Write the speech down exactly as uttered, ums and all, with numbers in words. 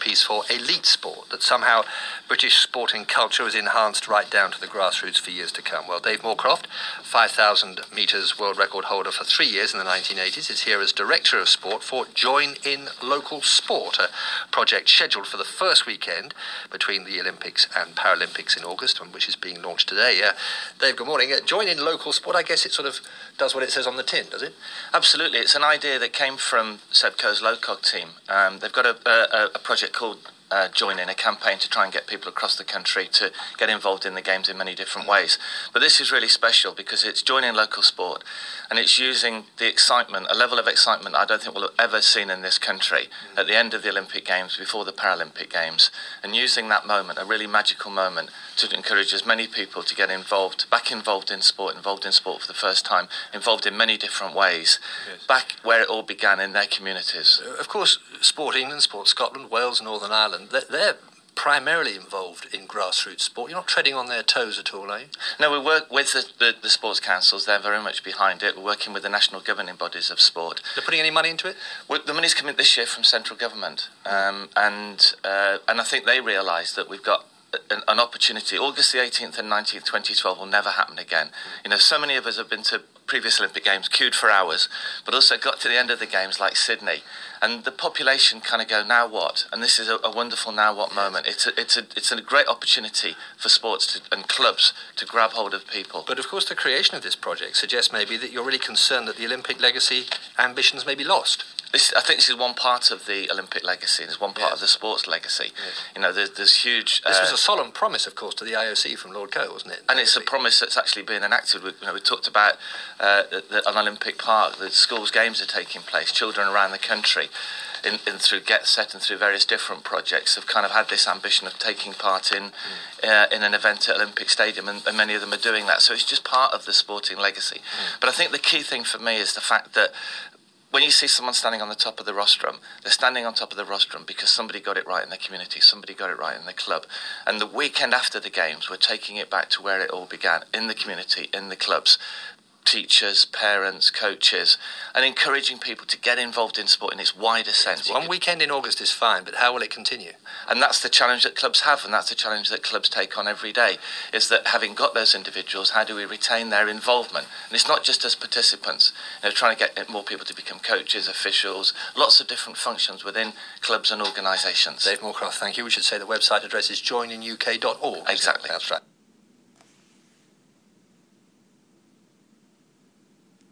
piece for elite sport, that somehow British sporting culture is enhanced right down to the grassroots for years to come. Well, Dave Moorcroft, five thousand metres world record holder for three years in the nineteen eighties, is here as Director of Sport for Join in Local Sport, a project scheduled for the first weekend between the Olympics and Paralympics in August, which is being launched today. Uh, Dave, good morning. Uh, Join in Local Sport, I guess it sort of does what it says on the tin, does it? Absolutely. It's an idea that came from Sebco's Lowcog team. Um, they've got a, a, a project called Uh, join in, a campaign to try and get people across the country to get involved in the games in many different ways. But this is really special because it's joining local sport, and it's using the excitement, a level of excitement I don't think we'll have ever seen in this country at the end of the Olympic Games, before the Paralympic Games, and using that moment, a really magical moment, to encourage as many people to get involved, back involved in sport, involved in sport for the first time, involved in many different ways, yes. Back where it all began, in their communities. Uh, of course, Sport England, Sport Scotland, Wales, Northern Ireland, they're, they're primarily involved in grassroots sport. You're not treading on their toes at all, are you? No, we work with the, the, the sports councils. They're very much behind it. We're working with the national governing bodies of sport. They're putting any money into it? Well, the money's coming this year from central government, um, and uh, and I think they realise that we've got An, an opportunity. August the eighteenth and nineteenth, twenty twelve will never happen again. You know, so many of us have been to previous Olympic Games, queued for hours, but also got to the end of the Games like Sydney, and the population kind of go, now what? And this is a, a wonderful now what moment. It's a, it's a, it's a great opportunity for sports to, and clubs to grab hold of people. But of course the creation of this project suggests maybe that you're really concerned that the Olympic legacy ambitions may be lost. This, I think this is one part of the Olympic legacy. There's one part yes. of the sports legacy. Yes. You know, there's, there's huge. This uh, was a solemn promise, of course, to the I O C from Lord Coe, wasn't it? And it's a promise that's actually being enacted. We, you know, we talked about uh, the, the, an Olympic Park. The schools' games are taking place. Children around the country, in, in through Get Set and through various different projects, have kind of had this ambition of taking part in mm. uh, in an event at Olympic Stadium, and, and many of them are doing that. So it's just part of the sporting legacy. Mm. But I think the key thing for me is the fact that when you see someone standing on the top of the rostrum, they're standing on top of the rostrum because somebody got it right in their community, somebody got it right in their club. And the weekend after the Games, we're taking it back to where it all began, in the community, in the clubs. Teachers, parents, coaches, and encouraging people to get involved in sport in its wider sense. One weekend in August is fine, but how will it continue? And that's the challenge that clubs have, and that's the challenge that clubs take on every day, is that having got those individuals, how do we retain their involvement? And it's not just as participants, you know, trying to get more people to become coaches, officials, lots of different functions within clubs and organisations. Dave Moorcroft, thank you. We should say the website address is join in U K dot org. Exactly. That's right.